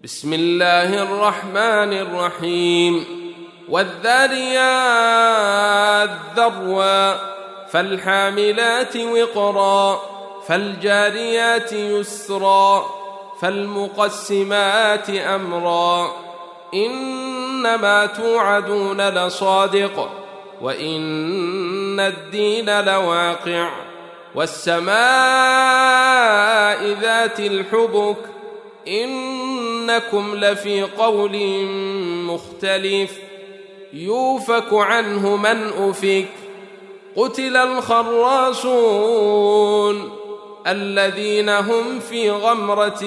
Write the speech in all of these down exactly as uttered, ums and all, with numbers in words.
بسم الله الرحمن الرحيم والذاريات ذروا فالحاملات وقرا فالجاريات يسرا فالمقسمات أمرا إنما توعدون لصادق وإن الدين لواقع والسماء ذات الحبك إنكم لفي قول مختلف يوفك عنه من أفك قتل الخراصون الذين هم في غمرة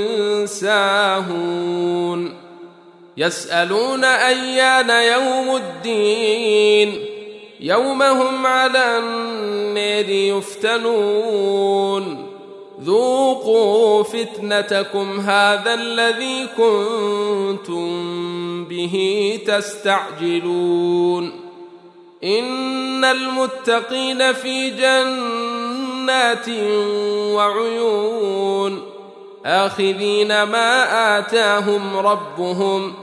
ساهون يسألون أيان يوم الدين يوم هم على النار يفتنون ذوقوا فتنتكم هذا الذي كنتم به تستعجلون إن المتقين في جنات وعيون آخذين ما آتاهم ربهم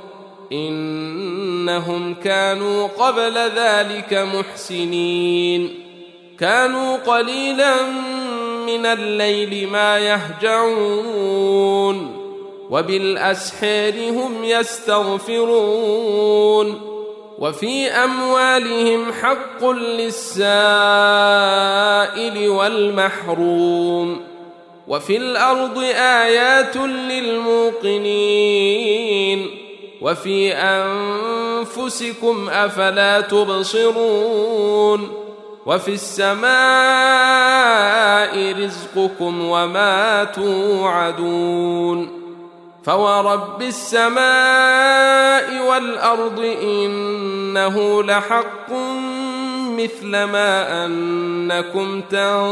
إنهم كانوا قبل ذلك محسنين كانوا قليلا من الليل ما يهجعون وبالأسحار هم يستغفرون وفي أموالهم حق للسائل والمحروم وفي الأرض آيات للموقنين وفي أنفسكم أفلا تبصرون وفي السماء رزقكم وما توعدون فورب السماء والأرض إنه لحق مثل ما أنكم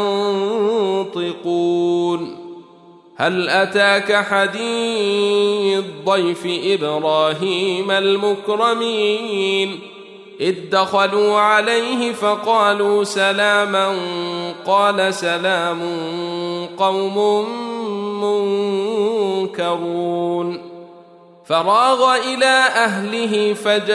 تنطقون هل أتاك حديث ضيف إبراهيم المكرمين إذ دخلوا عليه فقالوا سلاما قال سلام قوم منكرون فراغ إلى أهله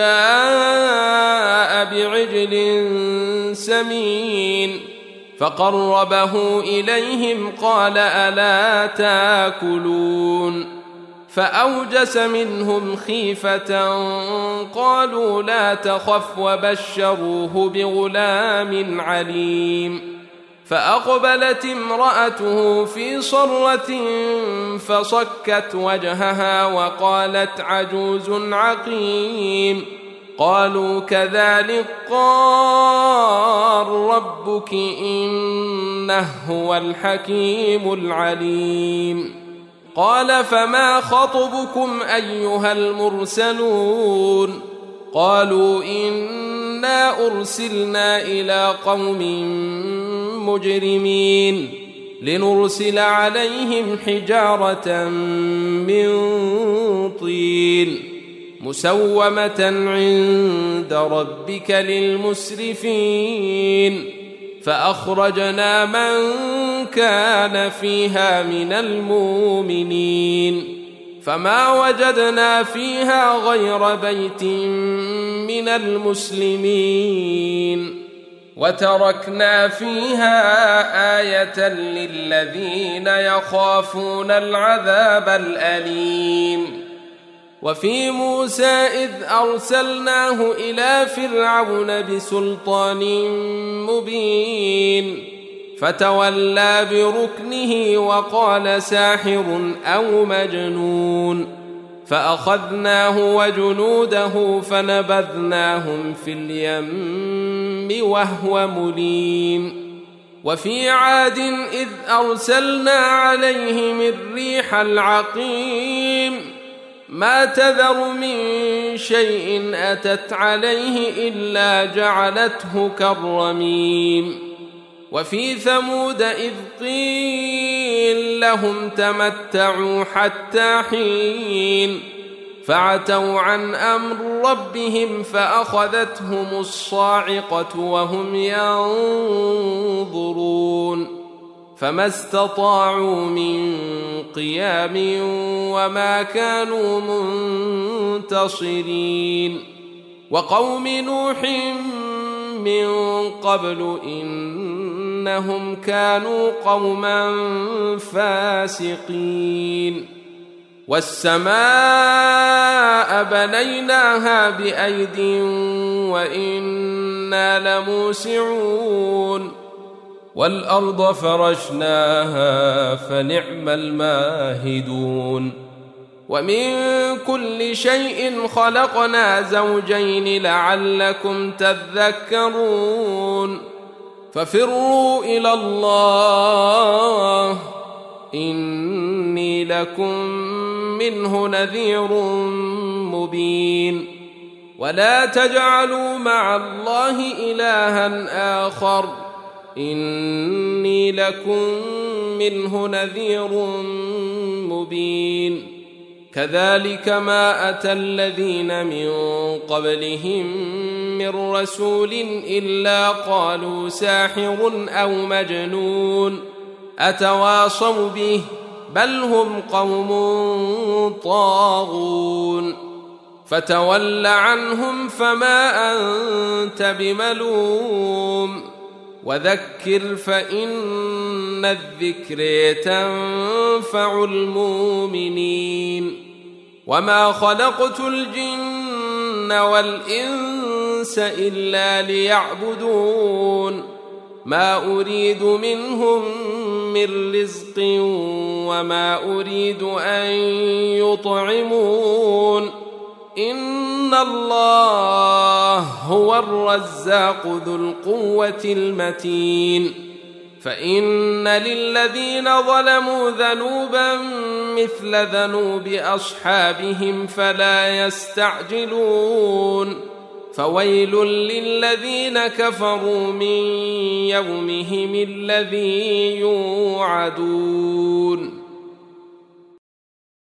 فجاء بعجل سمين فقربه إليهم قال ألا تاكلون فأوجس منهم خيفة قالوا لا تخف وبشروه بغلام عليم فأقبلت امرأته في صرة فصكت وجهها وقالت عجوز عقيم قالوا كذلك قال ربك إنه هو الحكيم العليم قال فما خطبكم أيها المرسلون قالوا إنا أرسلنا إلى قوم مجرمين لنرسل عليهم حجارة من طين مسومة عند ربك للمسرفين فأخرجنا من كان فيها من المؤمنين فما وجدنا فيها غير بيت من المسلمين وتركنا فيها آية للذين يخافون العذاب الأليم وفي موسى إذ أرسلناه إلى فرعون بسلطان مبين فتولى بركنه وقال ساحر أو مجنون فأخذناه وجنوده فنبذناهم في اليم وهو مليم وفي عاد إذ أرسلنا عليهم الريح العقيم ما تذر من شيء أتت عليه إلا جعلته كالرميم وفي ثمود إذ قيل لهم تمتعوا حتى حين فعتوا عن أمر ربهم فأخذتهم الصاعقة وهم ينظرون فما استطاعوا من قيام وما كانوا منتصرين وقوم نوح من قبل إنهم كانوا قوما فاسقين والسماء بنيناها بأيد وإنا لموسعون والأرض فرشناها فنعم الماهدون ومن كل شيء خلقنا زوجين لعلكم تذكرون ففروا إلى الله إني لكم منه نذير مبين ولا تجعلوا مع الله إلها آخر إني لكم منه نذير مبين كذلك ما أتى الذين من قبلهم من رسول إلا قالوا ساحر أو مجنون أتواصوا به بل هم قوم طاغون فتول عنهم فما أنت بملوم وذكر فإن الذكر تنفع المؤمنين وما خلقت الجن والإنس إلا ليعبدون ما أريد منهم من رزق وما أريد أن يطعمون إن الله هو الرزاق ذو القوة المتين فإن للذين ظلموا ذنوبا مثل ذنوب أصحابهم فلا يستعجلون فويل للذين كفروا من يومهم الذي يوعدون